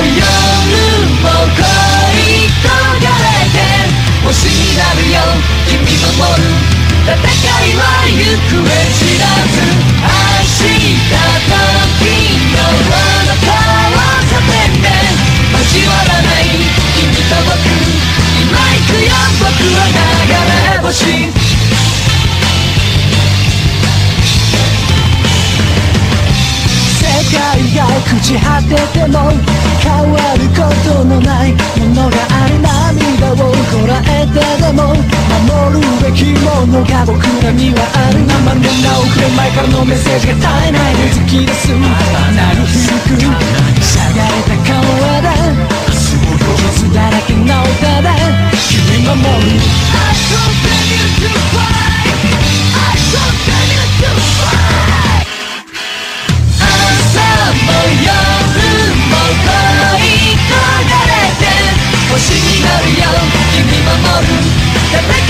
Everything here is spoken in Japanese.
夜も恋焦がれて星になるよ君守る戦いは行方知らず明日時のあなたをさせて交わらない君と僕今行くよ僕は流れ星世界が朽ち果てても変わることのないものがあり涙をこらえてでも守るべきものが僕らにはある生の名をくれ前からのメッセージが絶えないで突き出すなる響くしゃがれた川だ傷だらけの歌で君守る I continue to fight I continue to fight 朝も夜も恋焦がれて星になるよ君守る